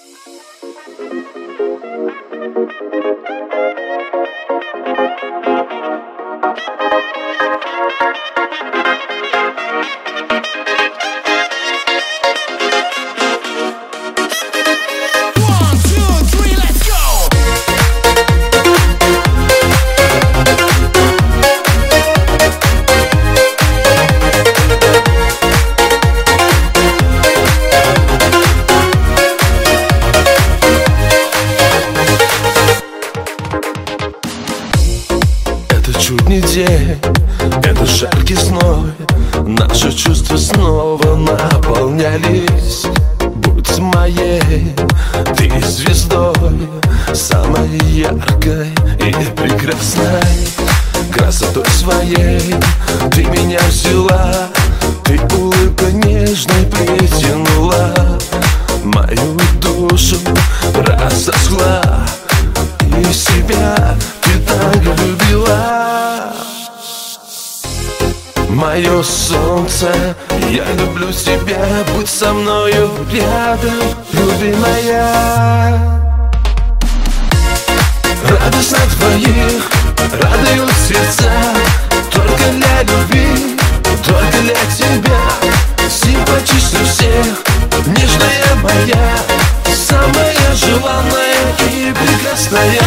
Чудный день, это жаркий зной. Наши чувства снова наполнялись. Будь моей, ты звездой, самой яркой и прекрасной. Красотой своей ты меня взяла, ты улыбкой нежной притянула, мою душу разожгла, и себя ты так любила. Мое солнце, я люблю тебя, будь со мною рядом, любимая. Радость на двоих, радуют сердца, только для любви, только для тебя. Симпатичнее всех, нежная моя, самая желанная и прекрасная.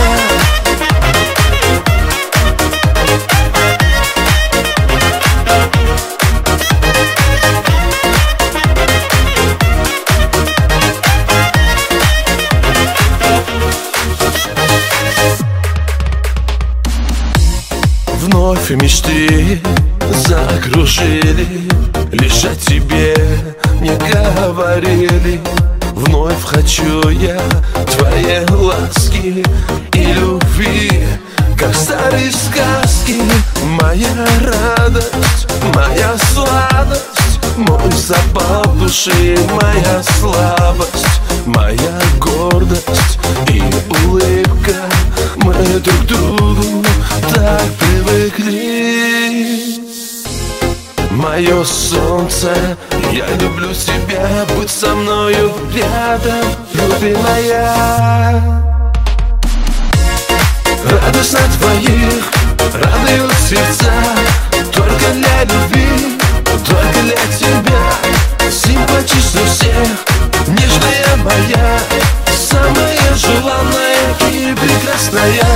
Вновь мечты закружили, лишь о тебе не говорили. Вновь хочу я твоей ласки и любви, как старые сказки. Моя радость, моя сладость, мой запал души, моя слабость, моя гордость и улыбка. Мы друг к другу так привыкли. Мое солнце, я люблю тебя, будь со мною рядом, любимая. Радость на двоих, радуют сердца, только для любви, только для тебя. Симпатичнее всех, нежная моя, самая желанная и прекрасная.